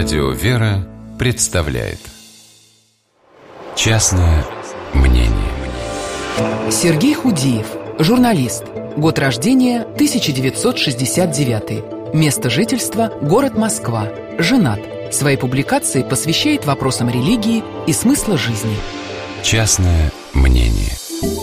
Радио «Вера» представляет «Частное мнение». Сергей Худиев, журналист. Год рождения 1969. Место жительства – город Москва. Женат. Свои публикации посвящает вопросам религии и смысла жизни. «Частное мнение».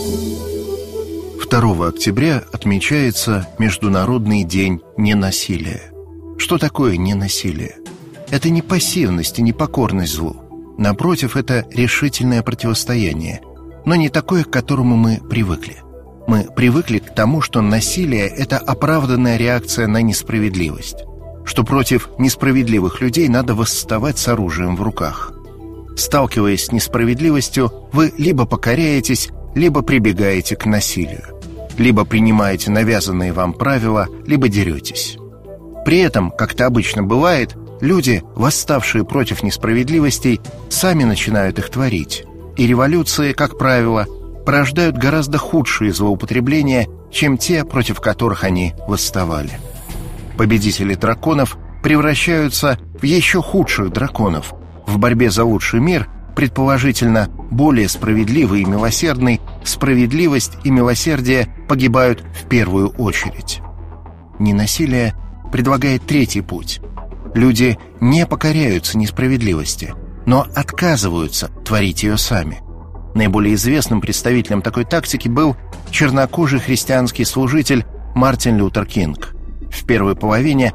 2 октября отмечается Международный день ненасилия. Что такое ненасилие? Это не пассивность и не покорность злу. Напротив, это решительное противостояние, но не такое, к которому мы привыкли. Мы привыкли к тому, что насилие – это оправданная реакция на несправедливость, что против несправедливых людей надо восставать с оружием в руках. Сталкиваясь с несправедливостью, вы либо покоряетесь, либо прибегаете к насилию, либо принимаете навязанные вам правила, либо деретесь. При этом, как это обычно бывает, люди, восставшие против несправедливостей, сами начинают их творить. И революции, как правило, порождают гораздо худшие злоупотребления, чем те, против которых они восставали. Победители драконов превращаются в еще худших драконов. В борьбе за лучший мир, предположительно более справедливый и милосердный, справедливость и милосердие погибают в первую очередь. Ненасилие предлагает третий путь. Люди не покоряются несправедливости, но отказываются творить ее сами. Наиболее известным представителем такой тактики был чернокожий христианский служитель Мартин Лютер Кинг. В первой половине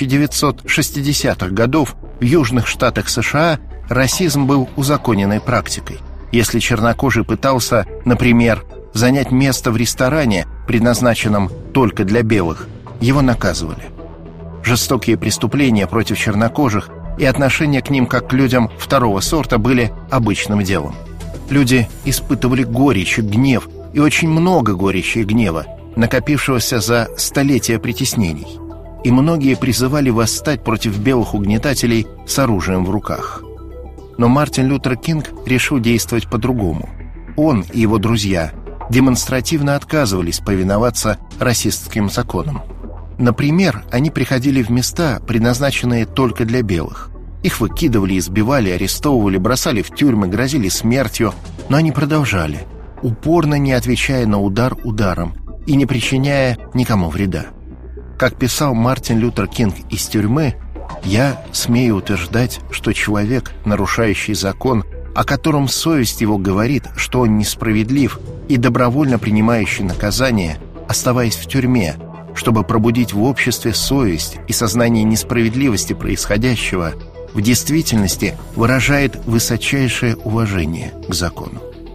1960-х годов в южных штатах США расизм был узаконенной практикой. Если чернокожий пытался, например, занять место в ресторане, предназначенном только для белых, его наказывали. Жестокие преступления против чернокожих и отношение к ним как к людям второго сорта были обычным делом. Люди испытывали горечь и гнев, и очень много горечи и гнева, накопившегося за столетия притеснений. И многие призывали восстать против белых угнетателей с оружием в руках. Но Мартин Лютер Кинг решил действовать по-другому. Он и его друзья демонстративно отказывались повиноваться расистским законам. Например, они приходили в места, предназначенные только для белых. Их выкидывали, избивали, арестовывали, бросали в тюрьмы, грозили смертью, но они продолжали, упорно не отвечая на удар ударом и не причиняя никому вреда. Как писал Мартин Лютер Кинг из тюрьмы, «Я смею утверждать, что человек, нарушающий закон, о котором совесть его говорит, что он несправедлив, и добровольно принимающий наказание, оставаясь в тюрьме, чтобы пробудить в обществе совесть и сознание несправедливости происходящего, в действительности выражает высочайшее уважение к закону».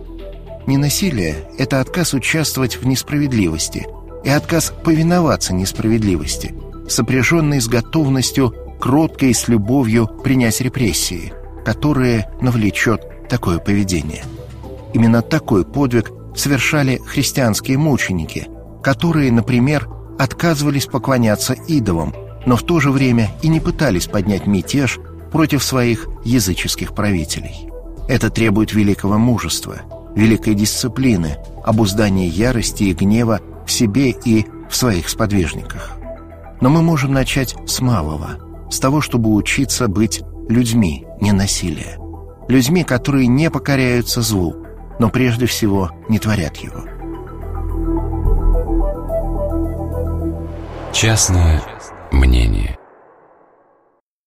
Ненасилие – это отказ участвовать в несправедливости и отказ повиноваться несправедливости, сопряженный с готовностью кротко и с любовью принять репрессии, которые навлечет такое поведение. Именно такой подвиг совершали христианские мученики, которые, например, отказывались поклоняться идолам, но в то же время и не пытались поднять мятеж против своих языческих правителей. Это требует великого мужества, великой дисциплины, обуздания ярости и гнева в себе и в своих сподвижниках. Но мы можем начать с малого, с того, чтобы учиться быть людьми ненасилия, людьми, которые не покоряются злу, но прежде всего не творят его. Частное мнение.